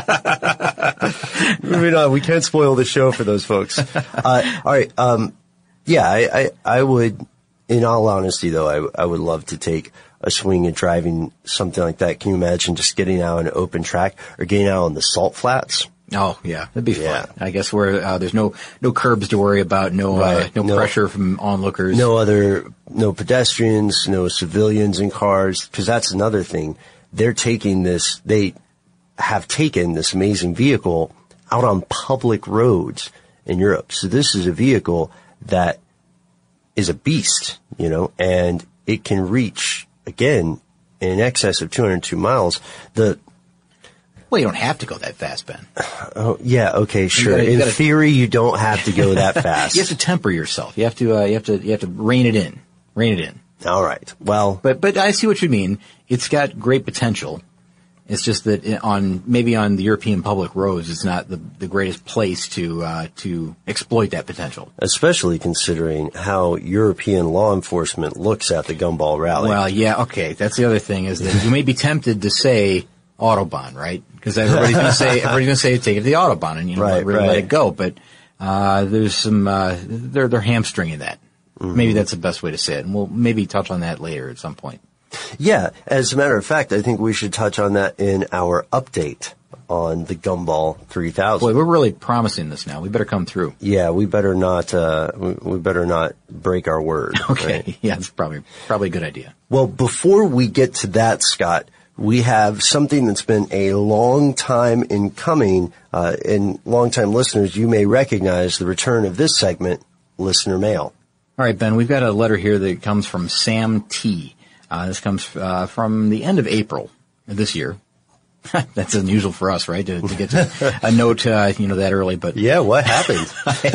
moving on. We can't spoil the show for those folks. Uh, all right. Um, yeah, I, I, I would, in all honesty, though, I, I would love to take a swing at driving something like that. Can you imagine just getting out on an open track or getting out on the salt flats? Oh, yeah. That'd be yeah. fun. I guess where uh, there's no no curbs to worry about, no right. uh, no, no pressure from onlookers. No other, no pedestrians, no civilians in cars, because that's another thing. They're taking this, they have taken this amazing vehicle out on public roads in Europe. So this is a vehicle that is a beast, you know, and it can reach, again, in excess of two hundred two miles. The Well, you don't have to go that fast, Ben. Oh, yeah, okay, sure. Gotta, in gotta, theory, you don't have to go that fast. You have to temper yourself. You have to, uh, you have to, you have to rein it in. Rein it in. All right. Well, but but I see what you mean. It's got great potential. It's just that on maybe on the European public roads, it's not the the greatest place to uh, to exploit that potential. Especially considering how European law enforcement looks at the Gumball Rally. Well, yeah, okay. That's the other thing is that you may be tempted to say Autobahn, right? Because everybody's going to say everybody's going to say take it to the Autobahn and you know right, really right. let it go. But uh, there's some uh, they're they're hamstringing that. Mm-hmm. Maybe that's the best way to say it, and we'll maybe touch on that later at some point. Yeah, as a matter of fact, I think we should touch on that in our update on the Gumball three thousand. Boy, we're really promising this now. We better come through. Yeah, we better not. Uh, we, we better not break our word. Okay, right? Yeah, that's probably probably a good idea. Well, before we get to that, Scott, we have something that's been a long time in coming, uh, and long-time listeners, you may recognize the return of this segment, Listener Mail. All right, Ben, we've got a letter here that comes from Sam T. Uh, this comes uh, from the end of April of this year. That's unusual for us, right, to, to get to a note, uh, you know, that early. But yeah, what happened?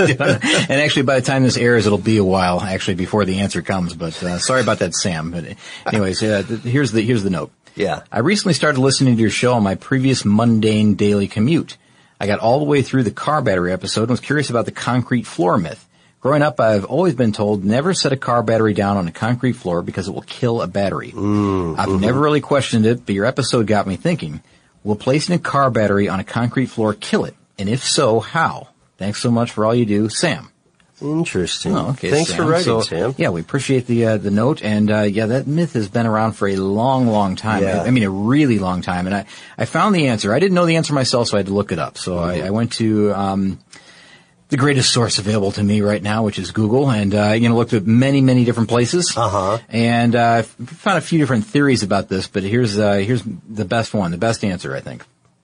And actually, by the time this airs, it'll be a while, actually, before the answer comes. But uh, sorry about that, Sam. But anyways, uh, th- here's the here's the note. Yeah. I recently started listening to your show on my previous mundane daily commute. I got all the way through the car battery episode and was curious about the concrete floor myth. Growing up, I've always been told never set a car battery down on a concrete floor because it will kill a battery. Mm, I've mm-hmm. never really questioned it, but your episode got me thinking. Will placing a car battery on a concrete floor kill it? And if so, how? Thanks so much for all you do, Sam. Interesting. Oh, okay, Thanks Sam. for writing, so, Sam. Yeah, we appreciate the uh, the note, and uh, yeah, that myth has been around for a long, long time. Yeah. I, I mean, a really long time. And I, I found the answer. I didn't know the answer myself, so I had to look it up. So mm-hmm. I, I went to um, the greatest source available to me right now, which is Google, and uh, you know, looked at many, many different places, uh-huh. and uh, found a few different theories about this. But here's uh, here's the best one, the best answer, I think.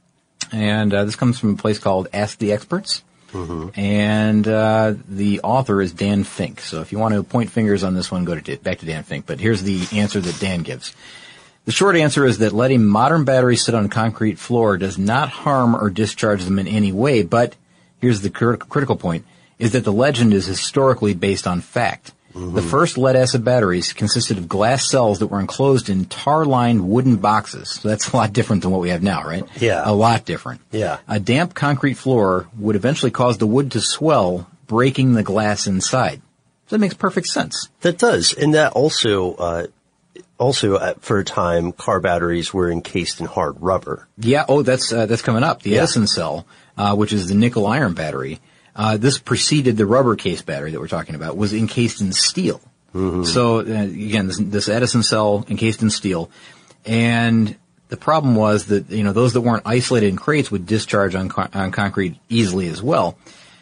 And uh, this comes from a place called Ask the Experts, mm-hmm. and uh, the author is Dan Fink. So if you want to point fingers on this one, go to back to Dan Fink. But here's the answer that Dan gives. The short answer is that letting modern batteries sit on a concrete floor does not harm or discharge them in any way, but here's the crit- critical point, is that the legend is historically based on fact. Mm-hmm. The first lead-acid batteries consisted of glass cells that were enclosed in tar-lined wooden boxes. So that's a lot different than what we have now, right? Yeah. A lot different. Yeah. A damp concrete floor would eventually cause the wood to swell, breaking the glass inside. So that makes perfect sense. That does. And that also, uh, also uh, for a time, car batteries were encased in hard rubber. Yeah. Oh, that's, uh, that's coming up. The Yeah. Edison cell. Uh, which is the nickel-iron battery. Uh, this preceded the rubber case battery that we're talking about, was encased in steel. Mm-hmm. So, uh, again, this, this Edison cell encased in steel. And the problem was that, you know, those that weren't isolated in crates would discharge on, co- on concrete easily as well.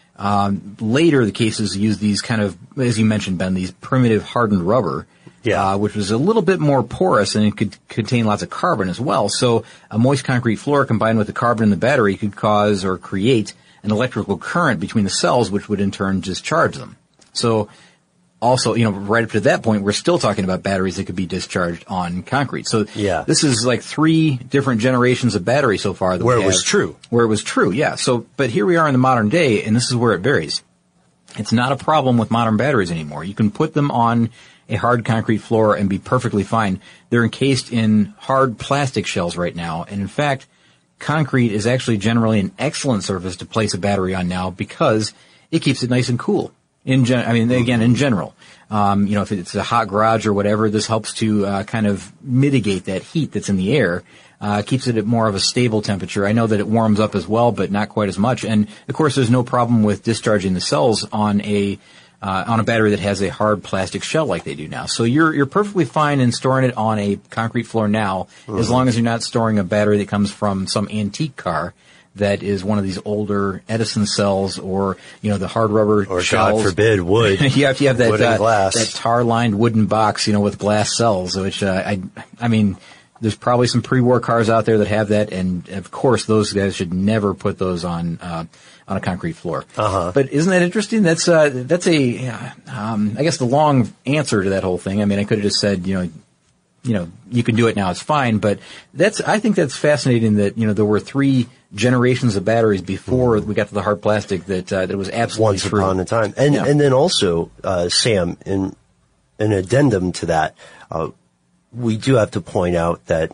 Um, later, the cases used these kind of, as you mentioned, Ben, these primitive hardened rubber. Yeah. Uh, which was a little bit more porous and it could contain lots of carbon as well. So a moist concrete floor combined with the carbon in the battery could cause or create an electrical current between the cells, which would in turn discharge them. So also, you know, right up to that point, we're still talking about batteries that could be discharged on concrete. So yeah. this is like three different generations of battery so far. That where we it was have, true. Where it was true, yeah. So, but here we are in the modern day, and this is where it varies. It's not a problem with modern batteries anymore. You can put them on a hard concrete floor and be perfectly fine. They're encased in hard plastic shells right now. And in fact, concrete is actually generally an excellent surface to place a battery on now because it keeps it nice and cool. In gen- I mean, again, in general, um, you know, if it's a hot garage or whatever, this helps to uh, kind of mitigate that heat that's in the air. Uh, keeps it at more of a stable temperature. I know that it warms up as well, but not quite as much. And of course, there's no problem with discharging the cells on a Uh, on a battery that has a hard plastic shell like they do now. So you're you're perfectly fine in storing it on a concrete floor now, mm-hmm. as long as you're not storing a battery that comes from some antique car that is one of these older Edison cells or, you know, the hard rubber or shells. God forbid, wood. Yeah, if you have that, wood and uh, glass. that tar-lined wooden box, you know, with glass cells, which, uh, I, I mean, there's probably some pre-war cars out there that have that, and of course those guys should never put those on, uh, on a concrete floor. Uh-huh. But isn't that interesting? That's, uh, that's a, um, I guess the long answer to that whole thing. I mean, I could have just said, you know, you know, you can do it now, it's fine, but that's, I think that's fascinating that, you know, there were three generations of batteries before mm. we got to the hard plastic that, uh, that was absolutely Once true. upon a time. And, yeah. and then also, uh, Sam, in an addendum to that, uh, we do have to point out that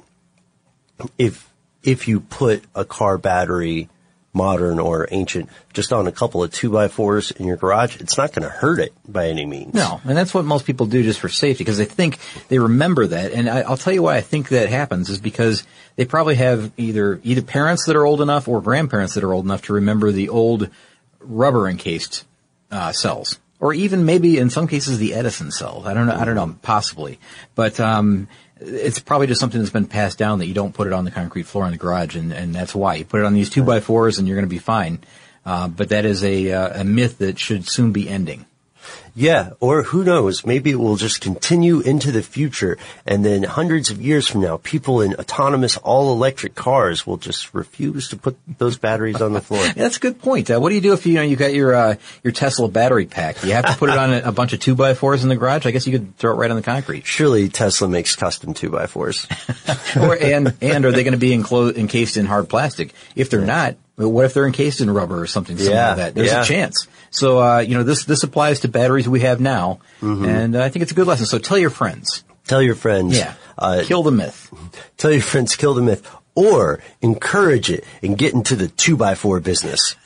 if, if you put a car battery, modern or ancient, just on a couple of two by fours in your garage, it's not going to hurt it by any means. No, and that's what most people do just for safety because they think they remember that. And I, I'll tell you why I think that happens is because they probably have either either parents that are old enough or grandparents that are old enough to remember the old rubber encased uh, cells, or even maybe in some cases the Edison cells. I don't know. I don't know. Possibly, but um, it's probably just something that's been passed down that you don't put it on the concrete floor in the garage, and, and that's why. You put it on these two by fours and you're going to be fine. Uh, but that is a, uh, a myth that should soon be ending. Yeah, or who knows, maybe it will just continue into the future, and then hundreds of years from now, people in autonomous all-electric cars will just refuse to put those batteries on the floor. Yeah, that's a good point. Uh, what do you do if you, you know, you got your uh, your Tesla battery pack? Do you have to put it on a, a bunch of two by fours in the garage? I guess you could throw it right on the concrete. Surely Tesla makes custom two by fours. or and and are they going to be enclosed, encased in hard plastic? If they're not, what if they're encased in rubber or something similar yeah, to that? There's yeah. a chance. So, uh, you know, this, this applies to batteries we have now. Mm-hmm. And uh, I think it's a good lesson. So tell your friends. Tell your friends. Yeah. Uh, kill the myth. Tell your friends, kill the myth. Or encourage it and get into the two by four business.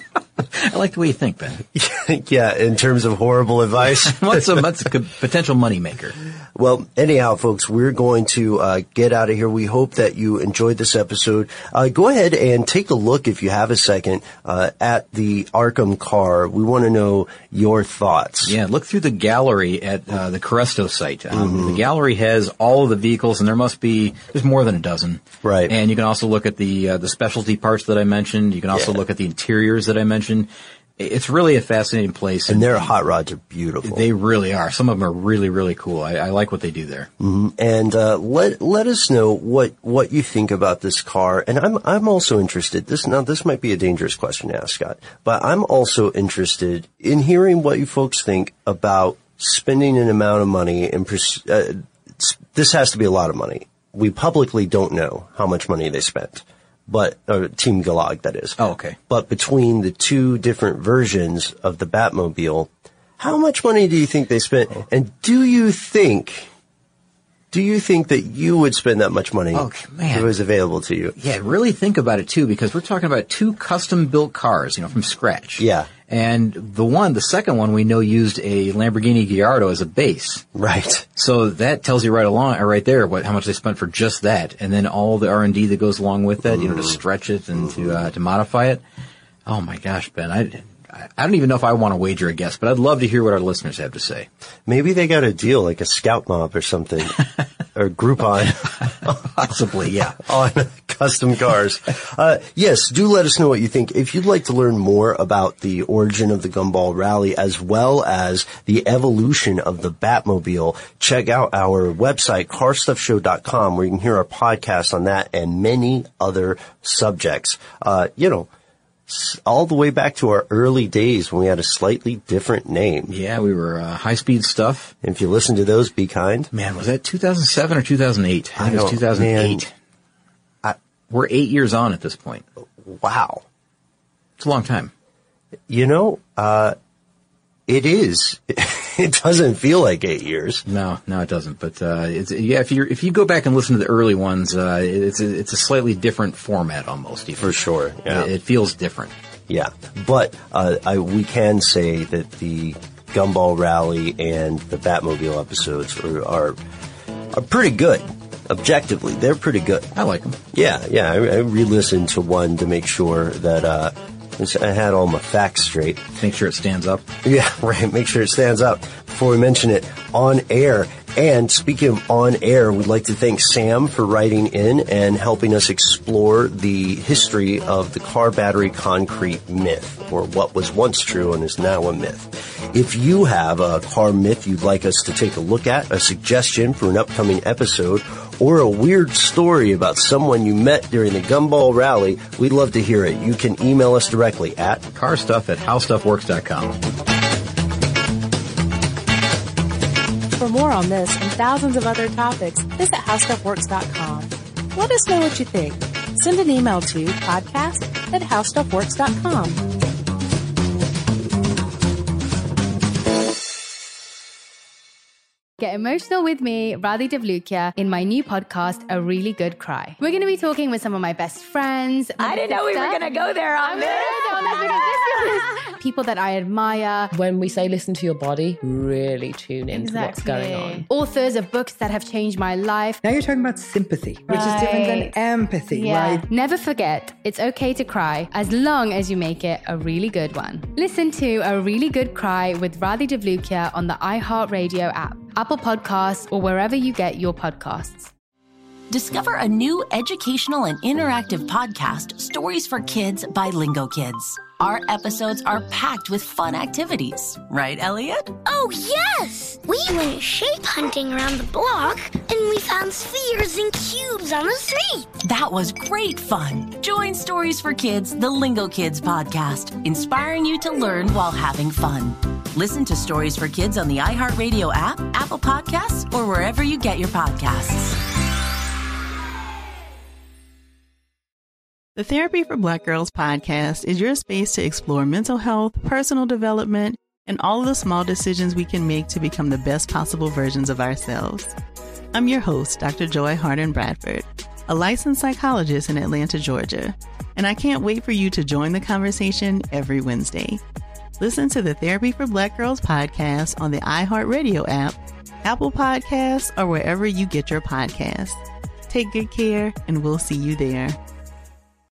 I like the way you think, Ben. Yeah, in terms of horrible advice. What's a, what's a potential moneymaker? Well, anyhow, folks, we're going to uh, get out of here. We hope that you enjoyed this episode. Uh, go ahead and take a look, if you have a second, uh, at the Arkham car. We want to know your thoughts. Yeah, look through the gallery at uh, the Caresto site. Um, Mm-hmm. The gallery has all of the vehicles, and there must be, there's more than a dozen. Right. And you can also look at the uh, the specialty parts that I mentioned. You can also Yeah. look at the interiors that I mentioned. It's really a fascinating place. And their hot rods are beautiful. They really are. Some of them are really, really cool. I, I like what they do there. Mm-hmm. And uh, let let us know what, what you think about this car. And I'm I'm also interested. This now this might be a dangerous question to ask, Scott, but I'm also interested in hearing what you folks think about spending an amount of money. And pers- uh, this has to be a lot of money. We publicly don't know how much money they spent. But, uh, Team Galag, that is. Oh, okay. But between the two different versions of the Batmobile, how much money do you think they spent? Oh. And do you think, do you think that you would spend that much money oh, man. if it was available to you? Yeah, really think about it too, because we're talking about two custom-built cars, you know, from scratch. Yeah. And the one, the second one, we know used a Lamborghini Gallardo as a base. Right. So that tells you right along, or right there, what how much they spent for just that, and then all the R and D that goes along with that, mm. you know, to stretch it and mm. to uh, to modify it. Oh my gosh, Ben, I I don't even know if I want to wager a guess, but I'd love to hear what our listeners have to say. Maybe they got a deal, like a Scout Mob or something, or Groupon. Possibly, yeah. On custom cars. Uh, yes, do let us know what you think. If you'd like to learn more about the origin of the Gumball Rally as well as the evolution of the Batmobile, check out our website, car stuff show dot com, where you can hear our podcast on that and many other subjects. Uh, you know, all the way back to our early days when we had a slightly different name. Yeah, we were uh, high-speed stuff. And if you listen to those, be kind. Man, was that two thousand seven or two thousand eight? I think it was two thousand eight. Man, I, we're eight years on at this point. Wow. It's a long time. You know, uh, it is. It doesn't feel like eight years. No, no, it doesn't. But uh, it's, yeah, if you if you go back and listen to the early ones, uh, it's a, it's a slightly different format almost. Even. For sure, yeah. It, it feels different. Yeah, but uh, I, we can say that the Gumball Rally and the Batmobile episodes are are, are pretty good. Objectively, they're pretty good. I like them. Yeah, yeah. I, I re-listened to one to make sure that. Uh, I had all my facts straight. Make sure it stands up. Yeah, right. Make sure it stands up before we mention it on air. And speaking of on air, we'd like to thank Sam for writing in and helping us explore the history of the car battery concrete myth, or what was once true and is now a myth. If you have a car myth you'd like us to take a look at, a suggestion for an upcoming episode, or a weird story about someone you met during the Gumball Rally, we'd love to hear it. You can email us directly at carstuff at how stuff works dot com. For more on this and thousands of other topics, visit how stuff works dot com. Let us know what you think. Send an email to podcast at how stuff works dot com. Get emotional with me, Radhi Devlukia, in my new podcast, A Really Good Cry. We're going to be talking with some of my best friends. I didn't know we were going to go there on this. People that I admire. When we say listen to your body, really tune into exactly. what's going on. Authors of books that have changed my life. Now you're talking about sympathy, which right. is different than empathy, yeah. right? Never forget, it's okay to cry as long as you make it a really good one. Listen to A Really Good Cry with Radhi Devlukia on the iHeartRadio app, Apple Podcasts, or wherever you get your podcasts. Discover a new educational and interactive podcast, Stories for Kids by Lingo Kids. Our episodes are packed with fun activities. Right, Elliot? Oh, yes! We went shape hunting around the block, and we found spheres and cubes on the street. That was great fun. Join Stories for Kids, the Lingo Kids podcast, inspiring you to learn while having fun. Listen to Stories for Kids on the iHeartRadio app, Apple Podcasts, or wherever you get your podcasts. The Therapy for Black Girls podcast is your space to explore mental health, personal development, and all of the small decisions we can make to become the best possible versions of ourselves. I'm your host, Doctor Joy Harden Bradford, a licensed psychologist in Atlanta, Georgia, and I can't wait for you to join the conversation every Wednesday. Listen to the Therapy for Black Girls podcast on the iHeartRadio app, Apple Podcasts, or wherever you get your podcasts. Take good care, and we'll see you there.